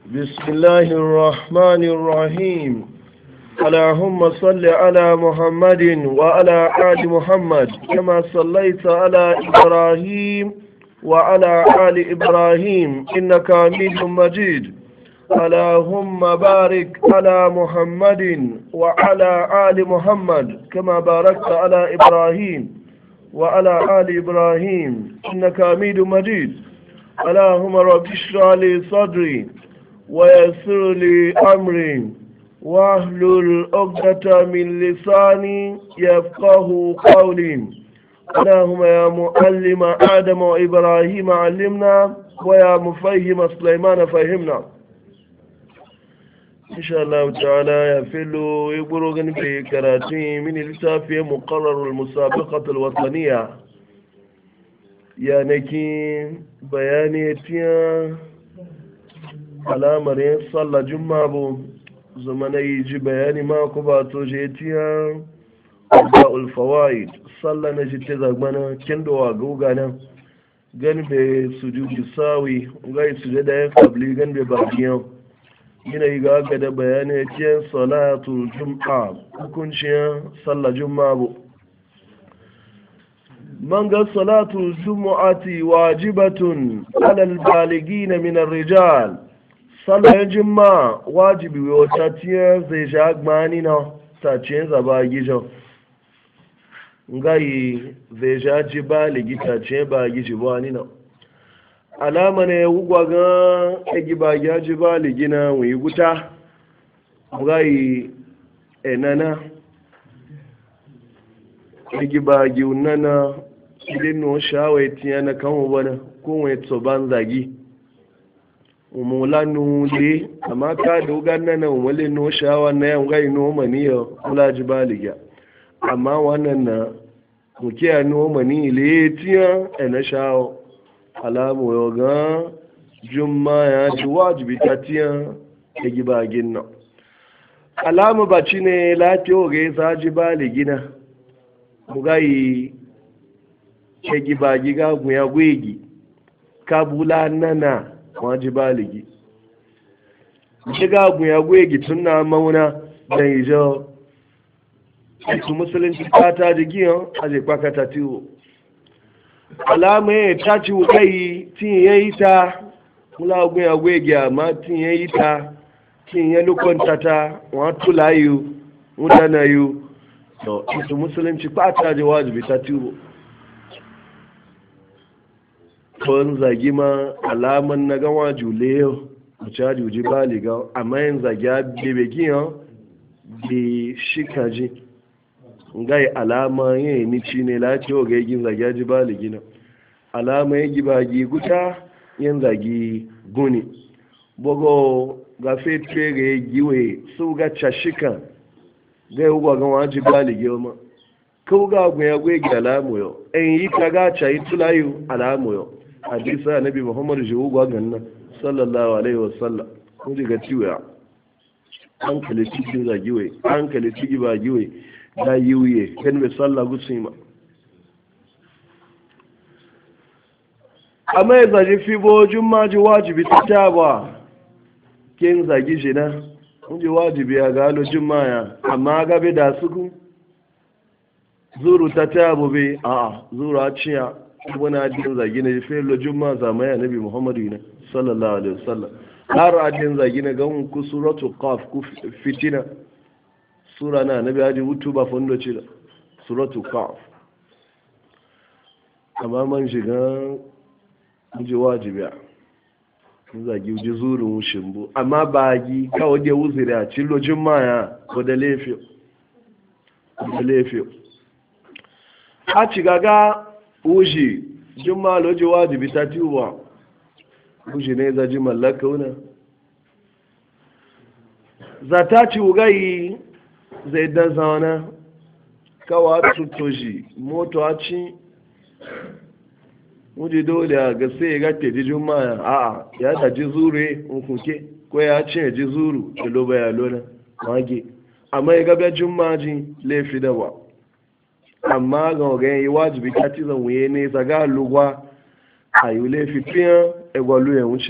بسم الله الرحمن الرحيم. اللهم صل على محمد وعلى آل محمد كما صليت على إبراهيم وعلى آل إبراهيم إنك حميد مجيد. اللهم بارك على محمد وعلى آل محمد كما باركت على إبراهيم وعلى آل إبراهيم إنك حميد مجيد. اللهم رب اشرح لي صدري ويسر لي أمري واحلل عقدة من لساني يفقه قولي. اللهم يا معلم آدم وإبراهيم علمنا ويا مفهم سليمان فهمنا. إن شاء الله تعالى يفلو يقولون بكراتي من الكتاب مقرر المسابقة الوطنية يعني كي بيانيتيا alamar yin sallah juma bu zama na yi ji bayani mako ba to je tiya da ulfawaid sallah na jite zagbana kendowa guga nan gani be sujudi sawi gai suje da yan kabli gani be bakiyan yana yi ga da bayani tiyan salatu jum'a hukunciyar sallah juma bu man ga salatu jumu'ati wajibatun alal baligina min ar-rijal sallar jimma wajibi wata tiyar zai sha gbani na tace zaba gijo ngayi zai sha ji baligi tace ba gishi ba ni na alama ne wugwa ga egi ba ya ji baligi na wi guta ngayi enana egi ba gi unana idin no shawai tiyana kan wani ko wai tsoban zagi umulanu le amma ka dogan nan umule no shawa na yan gai no maniyo kula ji baliga amma wannan na muke no mani le tiya ena shawo alamu yoga jumma ya ji wajibi tatiya e gibagin na alamu baci ne latiyo ga za ji baligina mugai ke gibagi ga guya gwegi kabula nana waji baligi shiga ya gwegi tunna mauna da ijo su musulunci ta jigiyan a zai kwakata tiwo alama ya ta ci wukai tin ya yi ta kula ya gwegi amma tin ya yi ta tin ya lukwanta ta wato layu mutana yu to su musulunci ta ji wajibi ta tiwo kawai zagi ma alaman na gawa juleyo a caji uji baliga amma yin zagi a bebe giyan da shikaji gai alama yin nici ne lati o gai gin zagi a ji baligi na alama yin gibagi guta yin zagi guni bogo gafe tuwe ga yi giwe su ga cashika gai ugwa gawa ji baligi ma kawo ga agun ya gwe gi alamu yau en yi ka ga cayi tulayu alamu yau hadisa nabi muhammadu shi ugwa ganna sallallahu alaihi wasallam kun ji ga ciwo an kale ciki za giwe an kale ciki ba giwe da yiwuye kan bai sallah gusu ma amma ya zaji fi bojin maji wajibi ta taba kin zagi shi na kun ji wajibi ya galo jimaya amma gabe da suku zuru ta tabo bai a zuru a ciya wani adin zagi na jefe lojin ma zamaya nabi muhammadu ne sallallahu alaihi wasallam har adin zagi na gan ku suratu qaf ku fitina sura na nabi hadi hutu ba fondo ci da suratu qaf amma man shiga ji wajibi zagi ji zurun shimbu amma bagi kawai da wuzuri a cikin lojin ma ya ko da lefi a ci gaga uji juma loji wajibi ta tiwa uji ne za ji mallaka wuna za ta ci ugayi zai dan zauna kawa tutoji moto a ci uji dole a ga sai ga te ji juma a ya da ji zure unkuke ko ya ci ji zuru da loba ya lona mage amma ya gaba juma ji laifi da ba amma ga ogan yi wajibi ta ci zan wuye ne zaga lugwa a yi laifi fiye egwalu ya wuce